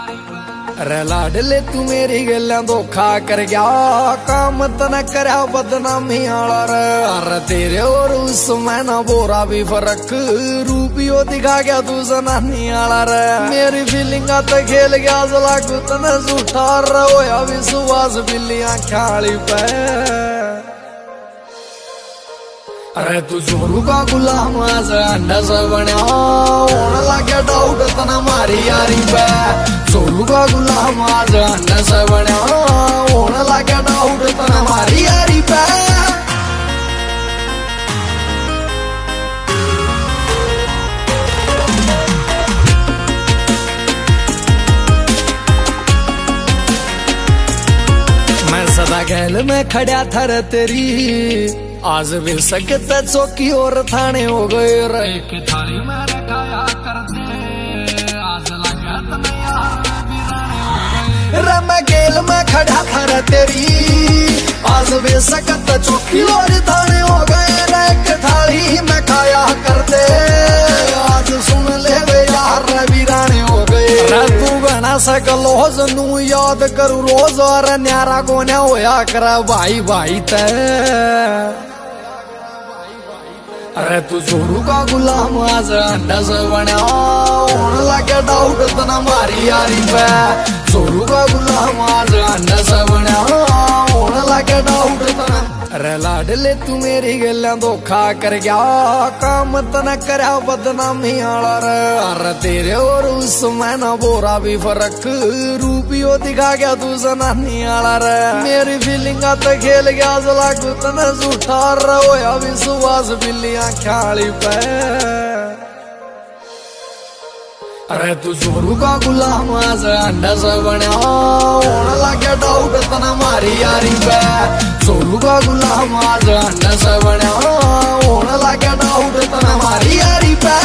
अरे लाडले तू मेरी गल्ला धोखा कर गया, काम तना करया बदनामी आला रे। अरे तेरे और उसमें ना बोरा भी फर्क, रूपियो दिखा गया तू जनानी आला रे। मेरी फीलिंगा तो खेल गया जला को तना झूठा रोया विश्वास बिल्लियां खाली पे। अरे तू जोरू का गुलाम आज अंडा सा बना, होने लगे डाउट तना मारी यारी पे। जोरू का गुलाम आज अंडा सा बना, होने लगे डाउट तना मारी यारी पे। मैं सदा गैल में खड़ा था तेरी, आज भी सकते चौकी और थाने हो गए रे। एक थाली में रखाया करते, आज लगा तने यार बिराने हो गए रे। मैं गेल में खड़ा था तेरी, आज भी सकते चौकी और थाने हो गए रे। एक थाली में खाया करते, आज सुन ले वे यार बिराने हो गए रे। तू बना सकलो जनू याद करू रोज, और न्यारा कोने होया कर भाई भाई ते। अरे तू जोरू का गुलाम आज अंडा सा बना, होने लगे डाउट तना मारी यारी पे। जोरू का गुलाम आज अंडा सा बना, होने लगे डाउट तना। अरे लाडले तू मेरी गल्ला धोखा कर गया, काम तना करया बदनामी आला रे। अरे तेरे और उसमें ना बोरा भी फर्क, रूपियो दिखा गया तू जनानी आला रे। मेरी फीलिंगा तो खेल गया जला को तना झूठा रोया विश्वास बिल्लियां खाली पे। अरे तू जोरू का गुलाम आज अंडा सा बना, होने लगे डाउट तना मारी यारी पे। जोरू का गुलाम आज अंडा सा बना, होने लगे डाउट तना मारी यारी पे।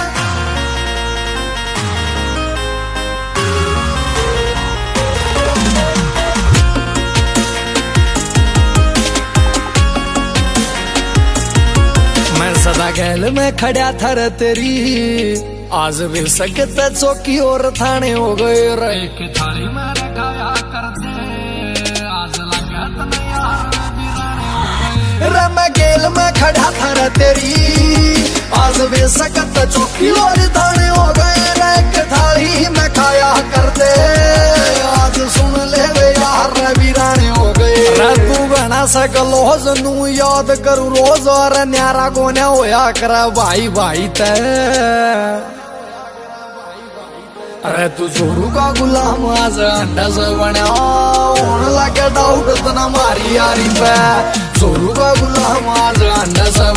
मैं सदा गैल में खड़ा था तेरी, आज भी सकते चौकी और थाने हो गए रे। एक थाली में रखाया करते, आज लगा तने यार बिराने हो गए रे। मैं गेल में खड़ा था तेरी, आज भी सकते चौकी और थाने हो गए रे। एक थाली में खाया करते, आज सुन ले वे यार बिराने हो गए रे। तू बना सकलो जनू याद करू रोज, और न्यारा कोने होया कर भाई भाई ते। अरे तू जोरू का गुलाम आज अंडा सा बना, होने लगे डाउट तना मारी यारी पे। जोरू का गुलाम आज अंडा सा